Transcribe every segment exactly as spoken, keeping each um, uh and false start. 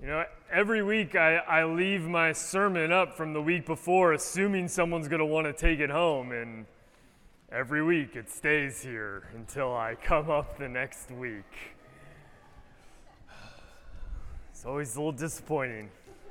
You know, every week I, I leave my sermon up from the week before assuming someone's going to want to take it home, and every week it stays here until I come up the next week. It's always a little disappointing.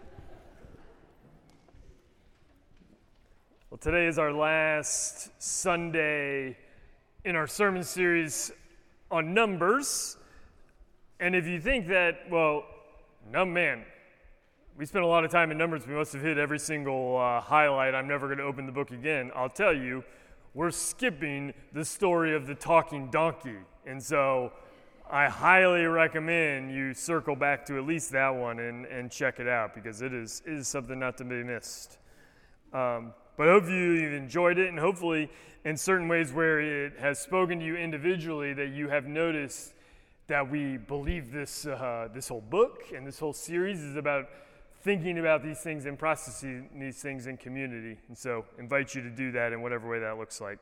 Well, today is our last Sunday in our sermon series on Numbers. And if you think that, well, no, man, we spent a lot of time in Numbers. We must have hit every single uh, highlight. I'm never going to open the book again. I'll tell you, we're skipping the story of the talking donkey. And so I highly recommend you circle back to at least that one and, and check it out, because it is, it is something not to be missed. Um, but I hope you've enjoyed it, and hopefully in certain ways where it has spoken to you individually that you have noticed that we believe this uh, this whole book and this whole series is about thinking about these things and processing these things in community. And so I invite you to do that in whatever way that looks like.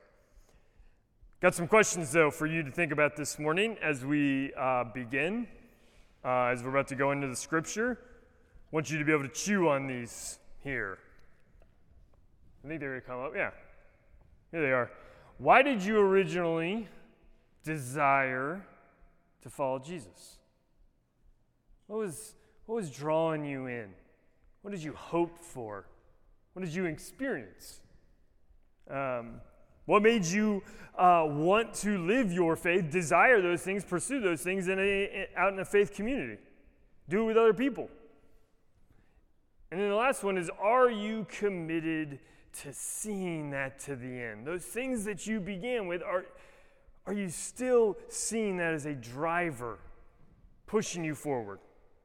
Got some questions, though, for you to think about this morning as we uh, begin, uh, as we're about to go into the scripture. I want you to be able to chew on these here. I think they're going to come up. Yeah, here they are. Why did you originally desire to follow Jesus? What was what was drawing you in? What did you hope for? What did you experience? Um, what made you uh, want to live your faith, desire those things, pursue those things in a, out in a faith community? Do it with other people. And then the last one is, are you committed to seeing that to the end? Those things that you began with, are Are you still seeing that as a driver pushing you forward?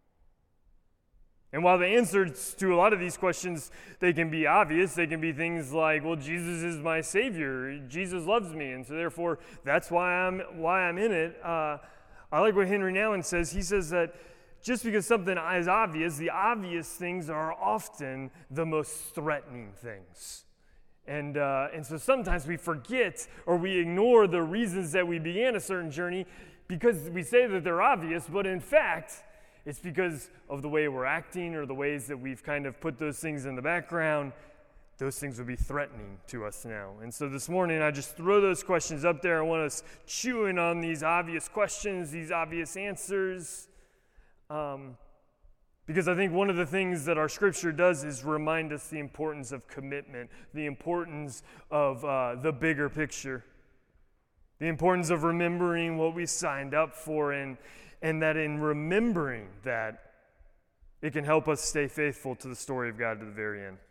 And while the answers to a lot of these questions, they can be obvious. They can be things like, well, Jesus is my Savior. Jesus loves me, and so therefore that's why I'm why I'm in it. Uh, I like what Henry Nouwen says. He says that just because something is obvious, the obvious things are often the most threatening things. And uh, and so sometimes we forget or we ignore the reasons that we began a certain journey because we say that they're obvious, but in fact, it's because of the way we're acting or the ways that we've kind of put those things in the background. Those things would be threatening to us now. And so this morning, I just throw those questions up there. I want us chewing on these obvious questions, these obvious answers. Um Because I think one of the things that our scripture does is remind us the importance of commitment, the importance of uh, the bigger picture, the importance of remembering what we signed up for, and, and that in remembering that, it can help us stay faithful to the story of God to the very end.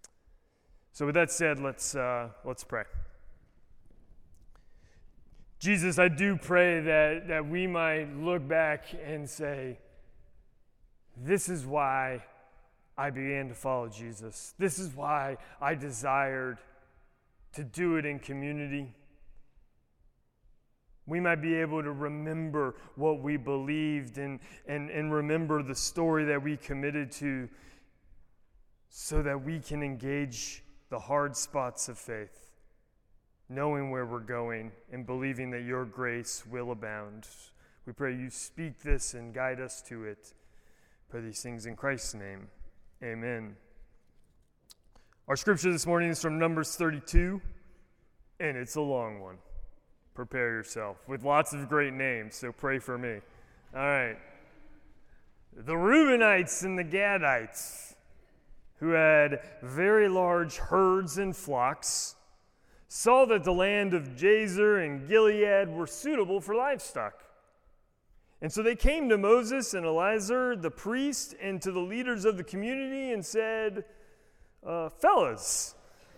So with that said, let's uh, let's pray. Jesus, I do pray that, that we might look back and say, this is why I began to follow Jesus. This is why I desired to do it in community. We might be able to remember what we believed and, and, and remember the story that we committed to so that we can engage the hard spots of faith, knowing where we're going and believing that your grace will abound. We pray you speak this and guide us to it. Pray these things in Christ's name. Amen. Our scripture this morning is from Numbers thirty-two, and it's a long one. Prepare yourself, with lots of great names, so pray for me. All right. The Reubenites and the Gadites, who had very large herds and flocks, saw that the land of Jazer and Gilead were suitable for livestock. And so they came to Moses and Eleazar, the priest, and to the leaders of the community and said, uh, fellas,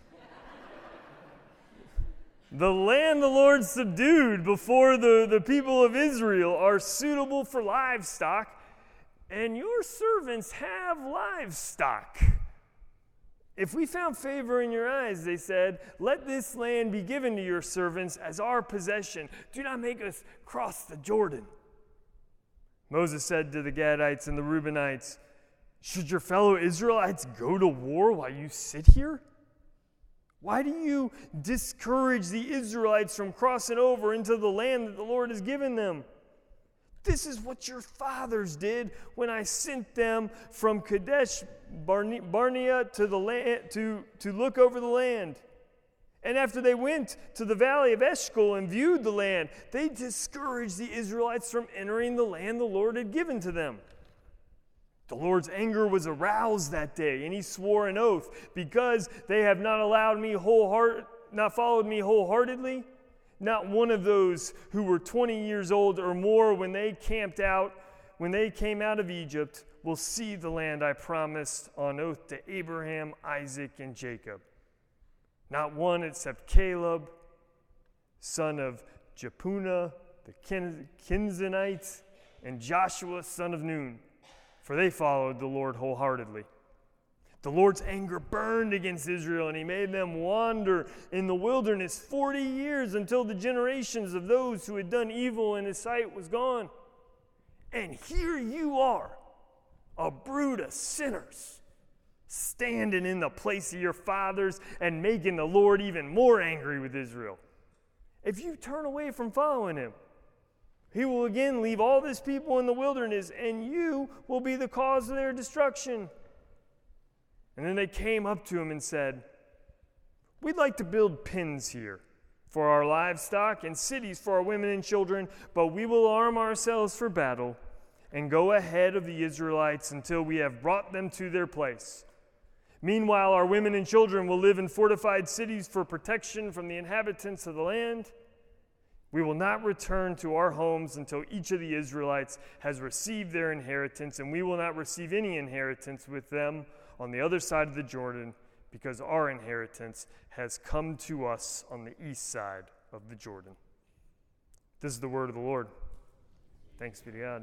the land the Lord subdued before the, the people of Israel are suitable for livestock, and your servants have livestock. If we found favor in your eyes, they said, let this land be given to your servants as our possession. Do not make us cross the Jordan. Moses said to the Gadites and the Reubenites, should your fellow Israelites go to war while you sit here? Why do you discourage the Israelites from crossing over into the land that the Lord has given them? This is what your fathers did when I sent them from Kadesh Barnea to the land to, to look over the land. And after they went to the valley of Eshcol and viewed the land, they discouraged the Israelites from entering the land the Lord had given to them. The Lord's anger was aroused that day, and he swore an oath, because they have not allowed me wholeheart, not followed me wholeheartedly. Not one of those who were twenty years old or more when they camped out, when they came out of Egypt, will see the land I promised on oath to Abraham, Isaac, and Jacob. Not one except Caleb, son of Jephunneh, the Kenizzite, and Joshua, son of Nun, for they followed the Lord wholeheartedly. The Lord's anger burned against Israel, and he made them wander in the wilderness forty years until the generations of those who had done evil in his sight was gone. And here you are, a brood of sinners, standing in the place of your fathers and making the Lord even more angry with Israel. If you turn away from following him, he will again leave all this people in the wilderness, and you will be the cause of their destruction. And then they came up to him and said, we'd like to build pens here for our livestock and cities for our women and children, but we will arm ourselves for battle and go ahead of the Israelites until we have brought them to their place. Meanwhile, our women and children will live in fortified cities for protection from the inhabitants of the land. We will not return to our homes until each of the Israelites has received their inheritance, and we will not receive any inheritance with them on the other side of the Jordan, because our inheritance has come to us on the east side of the Jordan. This is the word of the Lord. Thanks be to God.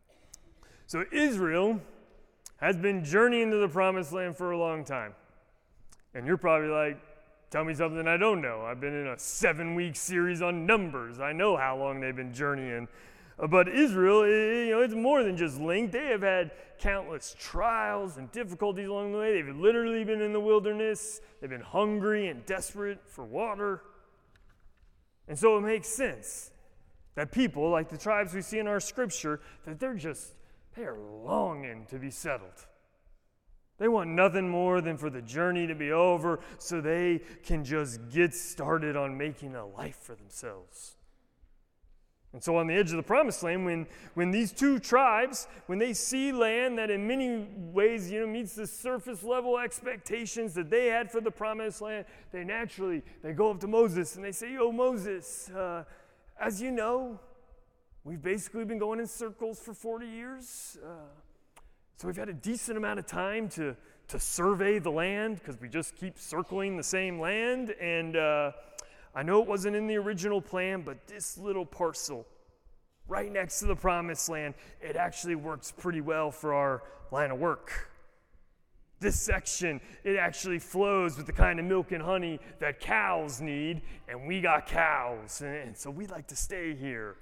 So Israel has been journeying to the promised land for a long time. And you're probably like, tell me something I don't know. I've been in a seven-week series on Numbers. I know how long they've been journeying. But Israel, you know, it's more than just length. They have had countless trials and difficulties along the way. They've literally been in the wilderness. They've been hungry and desperate for water. And so it makes sense that people, like the tribes we see in our scripture, that they're just, they are longing to be settled. They want nothing more than for the journey to be over so they can just get started on making a life for themselves. And so on the edge of the promised land, when, when these two tribes, when they see land that in many ways, you know, meets the surface level expectations that they had for the promised land, they naturally, they go up to Moses and they say, yo, Moses, uh, as you know, we've basically been going in circles for forty years. Uh, so we've had a decent amount of time to, to survey the land because we just keep circling the same land. And uh, I know it wasn't in the original plan, but this little parcel right next to the promised land, it actually works pretty well for our line of work. This section, it actually flows with the kind of milk and honey that cows need, and we got cows, and, and so we like to stay here.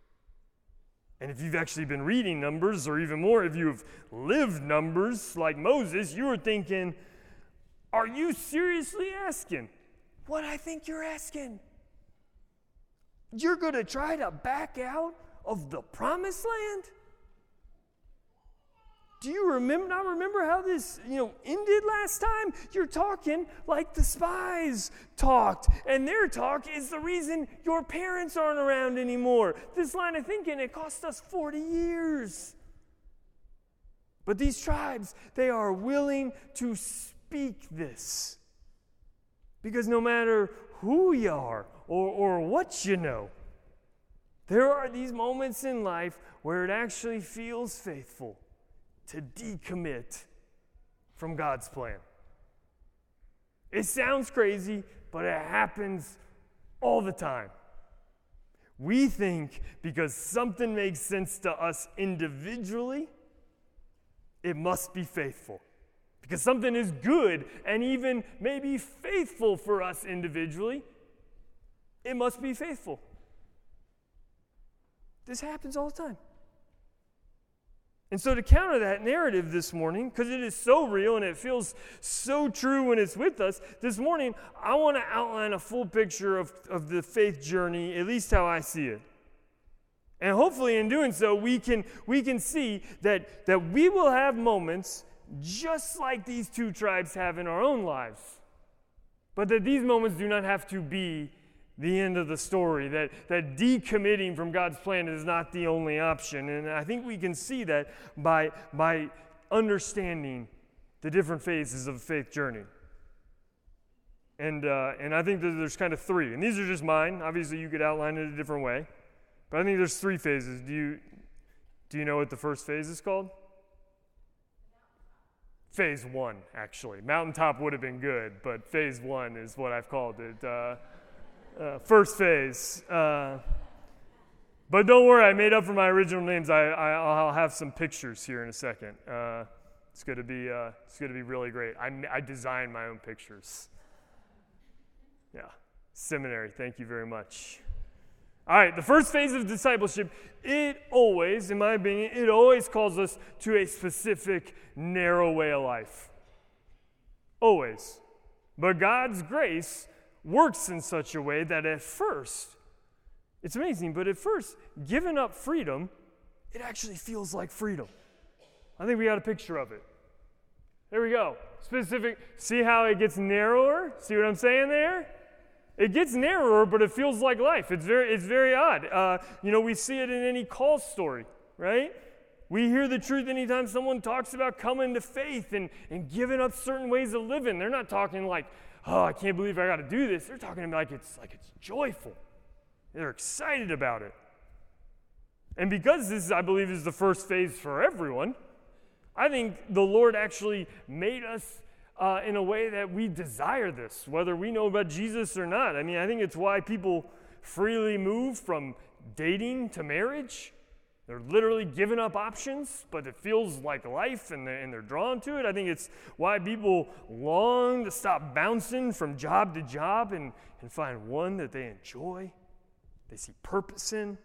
And if you've actually been reading Numbers, or even more, if you've lived Numbers like Moses, you were thinking, are you seriously asking what I think you're asking? You're going to try to back out of the promised land? Do you remember not remember how this, you know, ended last time? You're talking like the spies talked, and their talk is the reason your parents aren't around anymore. This line of thinking, it cost us forty years. But these tribes, they are willing to speak this. Because no matter who you are or, or what you know, there are these moments in life where it actually feels faithful to decommit from God's plan. It sounds crazy, but it happens all the time. We think because something makes sense to us individually, it must be faithful. Because something is good and even maybe faithful for us individually, it must be faithful. This happens all the time. And so to counter that narrative this morning, because it is so real and it feels so true when it's with us, this morning I want to outline a full picture of, of the faith journey, at least how I see it. And hopefully in doing so, we can, we can see that, that we will have moments just like these two tribes have in our own lives. But that these moments do not have to be the end of the story, that, that decommitting from God's plan is not the only option. And I think we can see that by, by understanding the different phases of the faith journey. And, uh, and I think that there's kind of three. And these are just mine. Obviously, you could outline it a different way. But I think there's three phases. Do you, do you know what the first phase is called? Phase one, actually. Mountaintop would have been good, but phase one is what I've called it. Uh, uh, first phase. Uh, but don't worry, I made up for my original names. I, I, I'll have some pictures here in a second. Uh, it's going to be uh, it's going to be really great. I, I designed my own pictures. Yeah, seminary. Thank you very much. All right, the first phase of discipleship, it always, in my opinion, it always calls us to a specific narrow way of life. Always. But God's grace works in such a way that at first, it's amazing, but at first, giving up freedom, it actually feels like freedom. I think we got a picture of it. There we go. Specific, see how it gets narrower? See what I'm saying there? It gets narrower, but it feels like life. It's very, it's very odd. Uh, you know, we see it in any call story, right? We hear the truth anytime someone talks about coming to faith and, and giving up certain ways of living. They're not talking like, oh, I can't believe I got to do this. They're talking like it's like it's joyful. They're excited about it. And because this, I believe, is the first phase for everyone, I think the Lord actually made us Uh, in a way that we desire this, whether we know about Jesus or not. I mean, I think it's why people freely move from dating to marriage. They're literally giving up options, but it feels like life, and they're, and they're drawn to it. I think it's why people long to stop bouncing from job to job and, and find one that they enjoy, they see purpose in.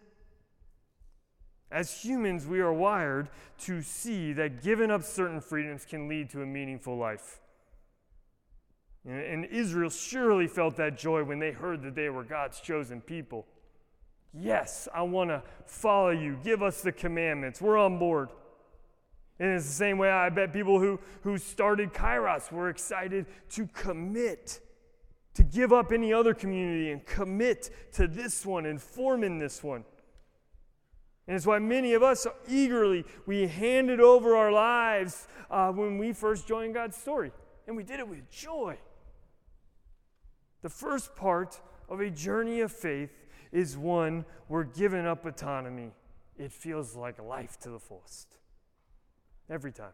As humans, we are wired to see that giving up certain freedoms can lead to a meaningful life. And Israel surely felt that joy when they heard that they were God's chosen people. Yes, I want to follow you. Give us the commandments. We're on board. And it's the same way I bet people who, who started Kairos were excited to commit, to give up any other community and commit to this one and form in this one. And it's why many of us eagerly, we handed over our lives uh, when we first joined God's story. And we did it with joy. The first part of a journey of faith is one where giving up autonomy, it feels like life to the fullest. Every time.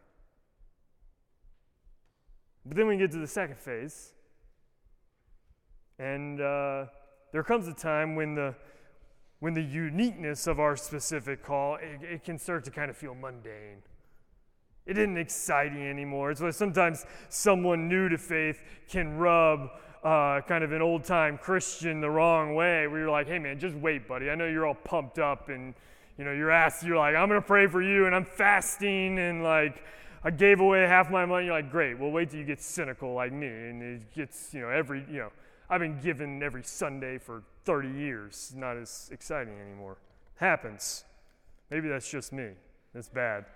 But then we get to the second phase. And uh, there comes a time when the when the uniqueness of our specific call, it, it can start to kind of feel mundane. It isn't exciting anymore. It's why sometimes someone new to faith can rub uh, kind of an old-time Christian the wrong way, where you're like, hey, man, just wait, buddy. I know you're all pumped up, and you know you're asked, you're like, I'm going to pray for you, and I'm fasting, and like I gave away half my money. You're like, great. Well, wait till you get cynical like me, and it gets, you know, every, you know, I've been giving every Sunday for thirty years. Not as exciting anymore. Happens. Maybe that's just me. That's bad.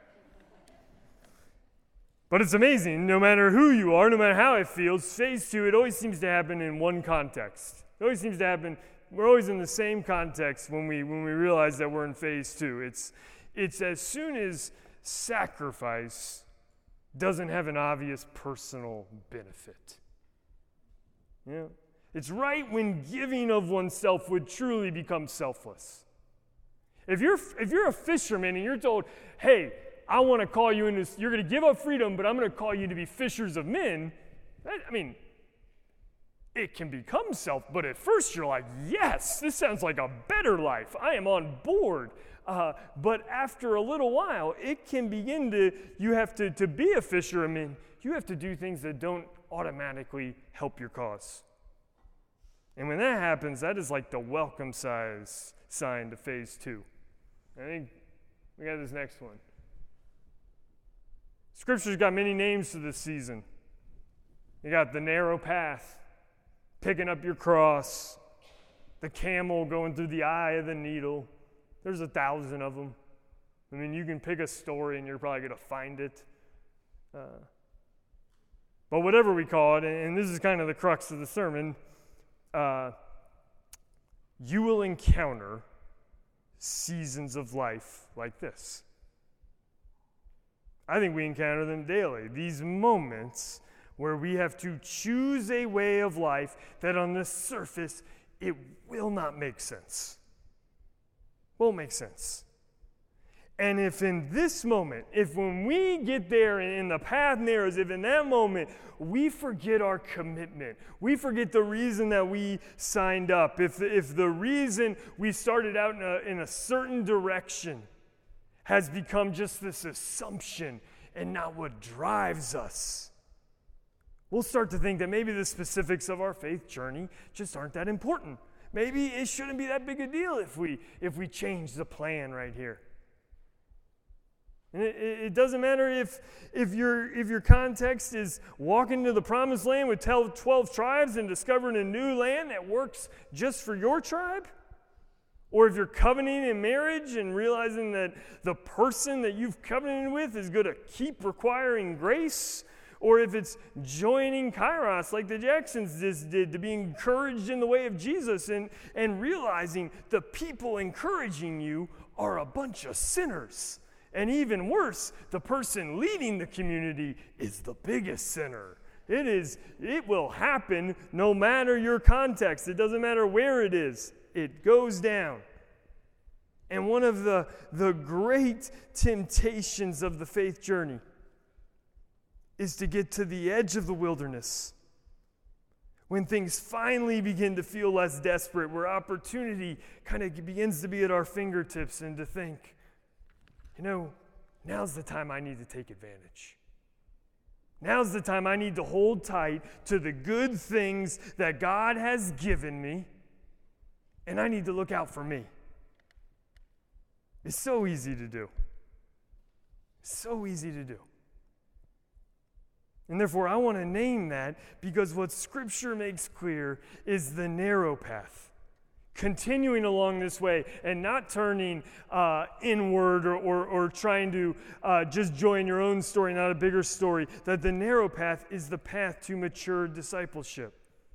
But it's amazing, no matter who you are, no matter how it feels, phase two, it always seems to happen in one context. It always seems to happen, we're always in the same context when we when we realize that we're in phase two. It's, it's as soon as sacrifice doesn't have an obvious personal benefit. Yeah. It's right when giving of oneself would truly become selfless. If you're if you're a fisherman and you're told, hey, I want to call you into, you're going to give up freedom, but I'm going to call you to be fishers of men. That, I mean, it can become self, but at first you're like, yes, this sounds like a better life. I am on board. Uh, but after a little while, it can begin to, you have to, to be a fisher of men, you have to do things that don't automatically help your cause. And when that happens, that is like the welcome size sign to phase two. I think we got this next one. Scripture's got many names to this season. You got the narrow path, picking up your cross, the camel going through the eye of the needle, There's a thousand of them. I mean, you can pick a story and you're probably going to find it. Uh, but whatever we call it, and this is kind of the crux of the sermon, uh, you will encounter seasons of life like this. I think we encounter them daily. These moments where we have to choose a way of life that on the surface, it will not make sense. Won't make sense. And if in this moment, if when we get there and the path narrows, if in that moment we forget our commitment, we forget the reason that we signed up, if, if the reason we started out in a, in a certain direction has become just this assumption and not what drives us, we'll start to think that maybe the specifics of our faith journey just aren't that important. Maybe it shouldn't be that big a deal if we if we change the plan right here. And it, it doesn't matter if if your if your context is walking to the promised land with twelve tribes and discovering a new land that works just for your tribe, or if you're covenanting in marriage and realizing that the person that you've covenanted with is going to keep requiring grace, or if it's joining Kairos like the Jacksons just did to be encouraged in the way of Jesus and, and realizing the people encouraging you are a bunch of sinners. And even worse, the person leading the community is the biggest sinner. It is, it will happen no matter your context. It doesn't matter where it is. It goes down. And one of the, the great temptations of the faith journey is to get to the edge of the wilderness when things finally begin to feel less desperate, where opportunity kind of begins to be at our fingertips, and to think, you know, now's the time I need to take advantage. Now's the time I need to hold tight to the good things that God has given me, and I need to look out for me. It's so easy to do. So easy to do. And therefore, I want to name that because what Scripture makes clear is the narrow path. Continuing along this way and not turning uh, inward or, or, or trying to uh, just join your own story, not a bigger story, that the narrow path is the path to mature discipleship.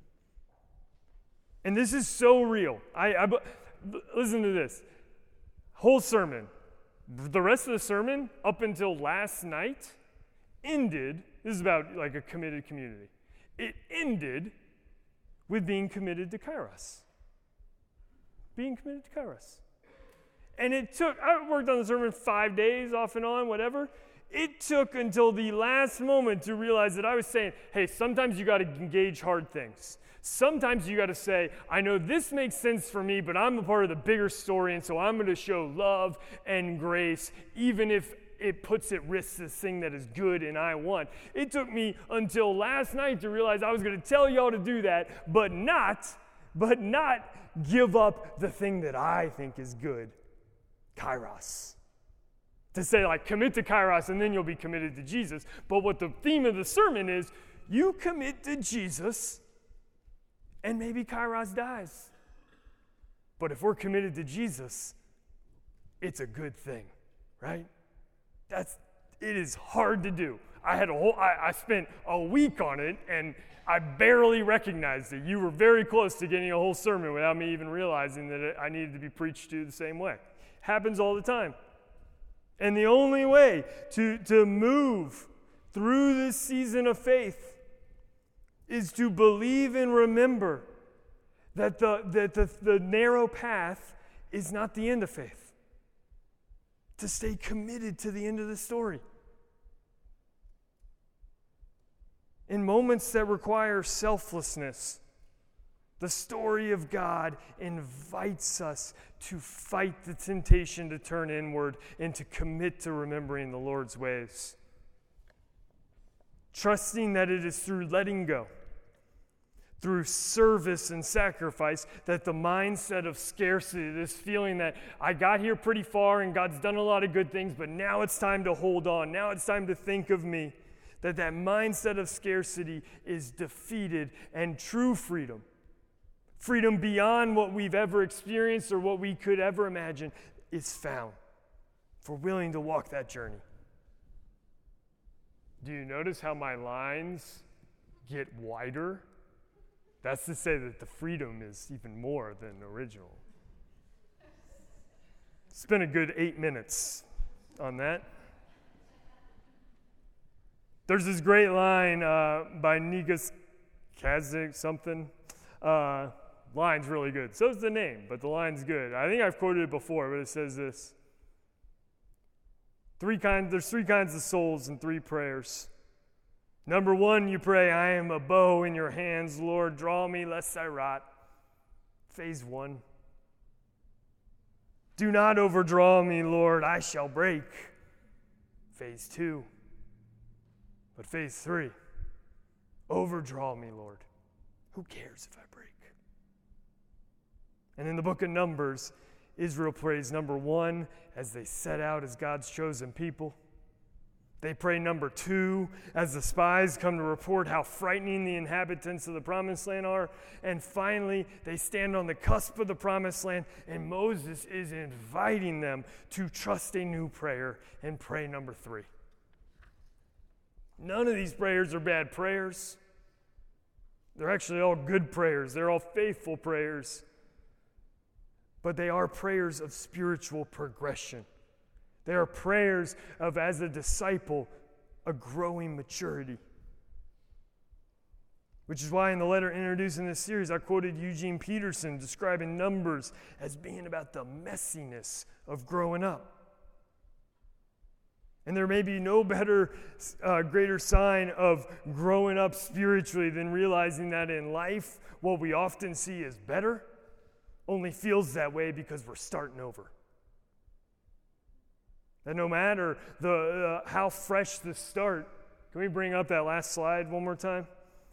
And this is so real. I, I listen to this. Whole sermon. The rest of the sermon, up until last night, ended, this is about like a committed community. It ended with being committed to Kairos. Being committed to Kairos. And it took, I worked on the sermon five days off and on, whatever. It took until the last moment to realize that I was saying, hey, sometimes you got to engage hard things. Sometimes you got to say, I know this makes sense for me, but I'm a part of the bigger story, and so I'm going to show love and grace, even if it puts at risk this thing that is good and I want. It took me until last night to realize I was going to tell y'all to do that, but not, but not give up the thing that I think is good, Kairos. To say, like, commit to Kairos and then you'll be committed to Jesus. But what the theme of the sermon is, you commit to Jesus and maybe Kairos dies. But if we're committed to Jesus, it's a good thing, right? That's, it is hard to do. I had a whole, I, I spent a week on it, and I barely recognized it. You were very close to getting a whole sermon without me even realizing that it, I needed to be preached to the same way. Happens all the time. And the only way to, to move through this season of faith is to believe and remember that the, that the, the narrow path is not the end of faith. To stay committed to the end of the story. In moments that require selflessness, the story of God invites us to fight the temptation to turn inward and to commit to remembering the Lord's ways. Trusting that it is through letting go, through service and sacrifice, that the mindset of scarcity, this feeling that I got here pretty far and God's done a lot of good things, but now it's time to hold on. Now it's time to think of me. That that mindset of scarcity is defeated, and true freedom, freedom beyond what we've ever experienced or what we could ever imagine, is found if we're willing to walk that journey. Do you notice how my lines get wider? That's to say that the freedom is even more than original. Spent a good eight minutes on that. There's this great line uh, by Negus Kazik something. Uh, line's really good. So is the name, but the line's good. I think I've quoted it before, but it says this. Three kinds, there's three kinds of souls and three prayers. Number one, you pray, I am a bow in your hands, Lord, draw me lest I rot. Phase one. Do not overdraw me, Lord, I shall break. Phase two. But phase three, overdraw me, Lord. Who cares if I break? And in the book of Numbers, Israel prays number one as they set out as God's chosen people. They pray number two as the spies come to report how frightening the inhabitants of the promised land are. And finally, they stand on the cusp of the promised land, and Moses is inviting them to trust a new prayer and pray number three. None of these prayers are bad prayers. They're actually all good prayers. They're all faithful prayers. But they are prayers of spiritual progression. They are prayers of, as a disciple, a growing maturity. Which is why in the letter introducing this series, I quoted Eugene Peterson describing Numbers as being about the messiness of growing up. And there may be no better, uh, greater sign of growing up spiritually than realizing that in life, what we often see as better only feels that way because we're starting over. That no matter the uh, how fresh the start, can we bring up that last slide one more time?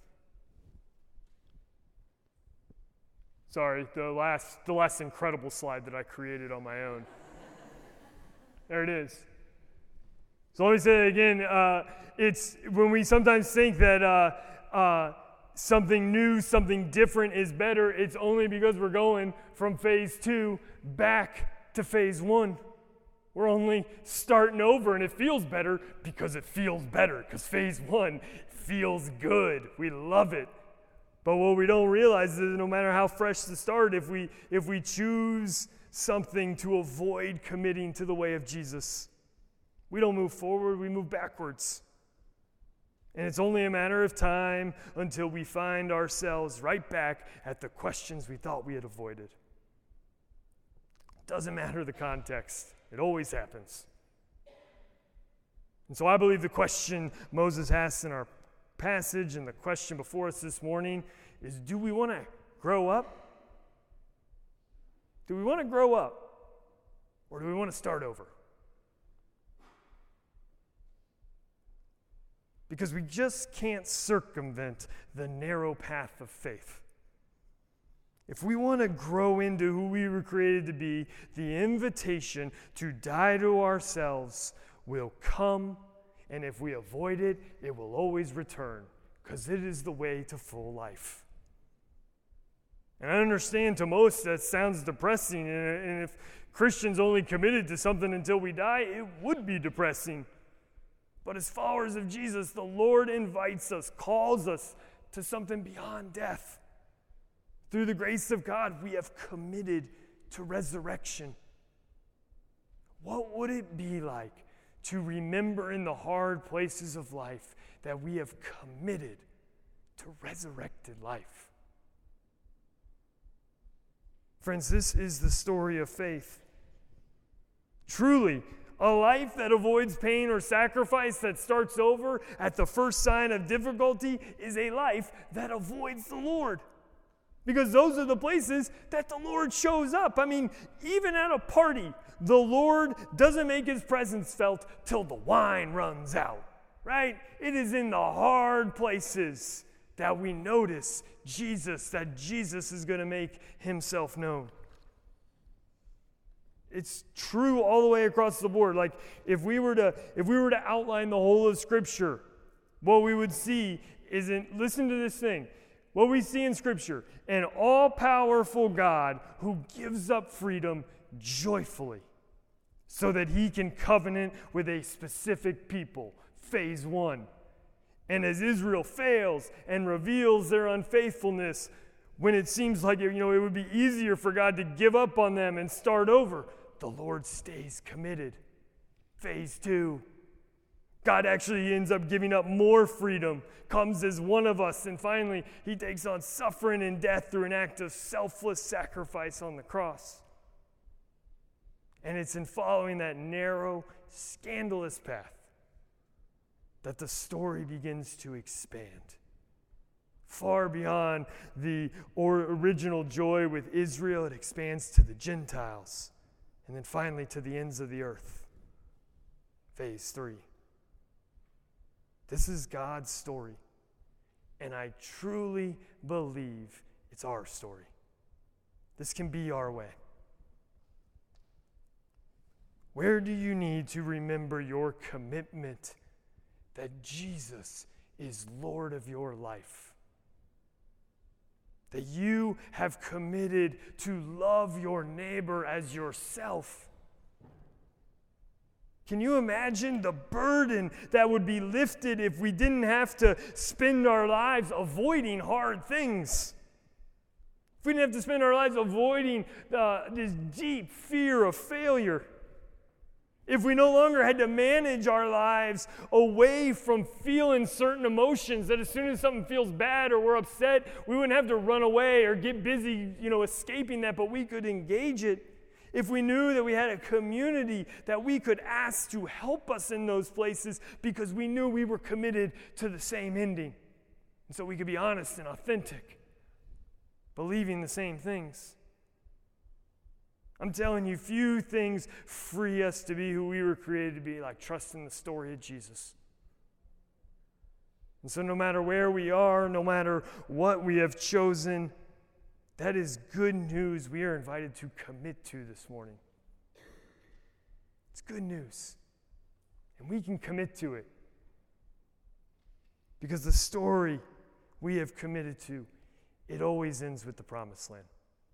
Sorry, the last, the last incredible slide that I created on my own. There it is. So let me say it again. Uh, it's when we sometimes think that uh, uh, something new, something different is better, it's only because we're going from phase two back to phase one. We're only starting over, and it feels better because it feels better, because phase one feels good. We love it. But what we don't realize is that no matter how fresh the start, if we if we choose something to avoid committing to the way of Jesus, we don't move forward, we move backwards. And it's only a matter of time until we find ourselves right back at the questions we thought we had avoided. Doesn't matter the context. It always happens. And so I believe the question Moses asks in our passage and the question before us this morning is, do we want to grow up? Do we want to grow up? Or do we want to start over? Because we just can't circumvent the narrow path of faith. If we want to grow into who we were created to be, the invitation to die to ourselves will come, and if we avoid it, it will always return, because it is the way to full life. And I understand to most that sounds depressing, and if Christians only committed to something until we die, it would be depressing. But as followers of Jesus, the Lord invites us, calls us to something beyond death. Through the grace of God, we have committed to resurrection. What would it be like to remember in the hard places of life that we have committed to resurrected life? Friends, this is the story of faith. Truly, a life that avoids pain or sacrifice, that starts over at the first sign of difficulty, is a life that avoids the Lord. Because those are the places that the Lord shows up. I mean, even at a party, the Lord doesn't make his presence felt till the wine runs out, right? It is in the hard places that we notice Jesus, that Jesus is going to make himself known. It's true all the way across the board. Like if we were to if we were to outline the whole of Scripture, what we would see is in, listen to this thing. What we see in Scripture, an all-powerful God who gives up freedom joyfully so that he can covenant with a specific people. Phase one. And as Israel fails and reveals their unfaithfulness, when it seems like, you know, it would be easier for God to give up on them and start over, the Lord stays committed. Phase two. God actually ends up giving up more freedom, comes as one of us, and finally he takes on suffering and death through an act of selfless sacrifice on the cross. And it's in following that narrow, scandalous path that the story begins to expand. Far beyond the or original joy with Israel, it expands to the Gentiles, and then finally to the ends of the earth. Phase three. This is God's story, and I truly believe it's our story. This can be our way. Where do you need to remember your commitment that Jesus is Lord of your life? That you have committed to love your neighbor as yourself? Can you imagine the burden that would be lifted if we didn't have to spend our lives avoiding hard things? If we didn't have to spend our lives avoiding uh, this deep fear of failure? If we no longer had to manage our lives away from feeling certain emotions, that as soon as something feels bad or we're upset, we wouldn't have to run away or get busy, you know, escaping that, but we could engage it. If we knew that we had a community that we could ask to help us in those places because we knew we were committed to the same ending. And so we could be honest and authentic, believing the same things. I'm telling you, few things free us to be who we were created to be, like trusting the story of Jesus. And so no matter where we are, no matter what we have chosen, that is good news we are invited to commit to this morning. It's good news. And we can commit to it. Because the story we have committed to, it always ends with the promised land.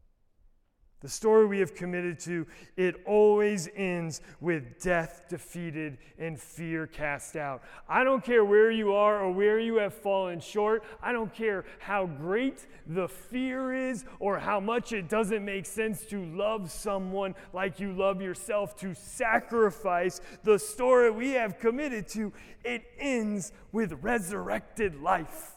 The story we have committed to, it always ends with death defeated and fear cast out. I don't care where you are or where you have fallen short. I don't care how great the fear is or how much it doesn't make sense to love someone like you love yourself, to sacrifice. The story we have committed to, it ends with resurrected life.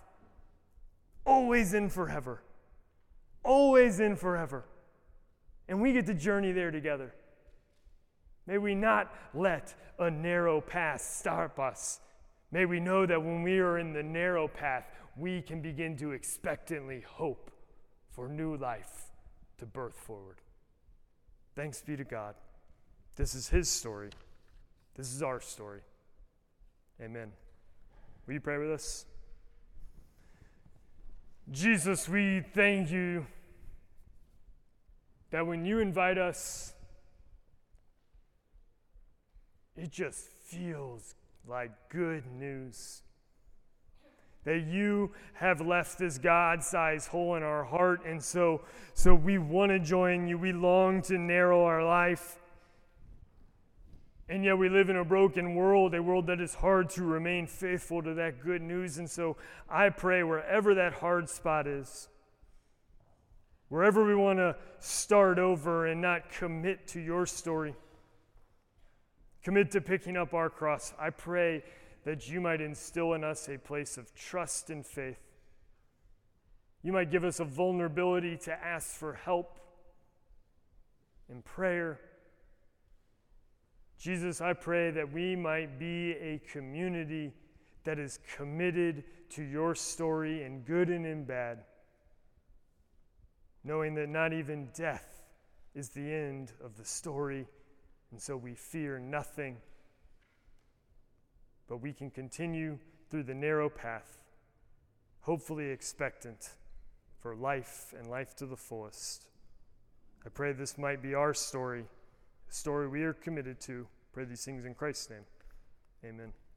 Always and forever. Always and forever. And we get to journey there together. May we not let a narrow path stop us. May we know that when we are in the narrow path, we can begin to expectantly hope for new life to birth forward. Thanks be to God. This is his story. This is our story. Amen. Will you pray with us? Jesus, we thank you that when you invite us, it just feels like good news. That you have left this God-sized hole in our heart, and so, so we want to join you. We long to narrow our life. And yet we live in a broken world, a world that is hard to remain faithful to that good news. And so I pray wherever that hard spot is, wherever we want to start over and not commit to your story, commit to picking up our cross, I pray that you might instill in us a place of trust and faith. You might give us a vulnerability to ask for help in prayer. Jesus, I pray that we might be a community that is committed to your story in good and in bad, knowing that not even death is the end of the story, and so we fear nothing. But we can continue through the narrow path, hopefully expectant for life and life to the fullest. I pray this might be our story, a story we are committed to. Pray these things in Christ's name. Amen.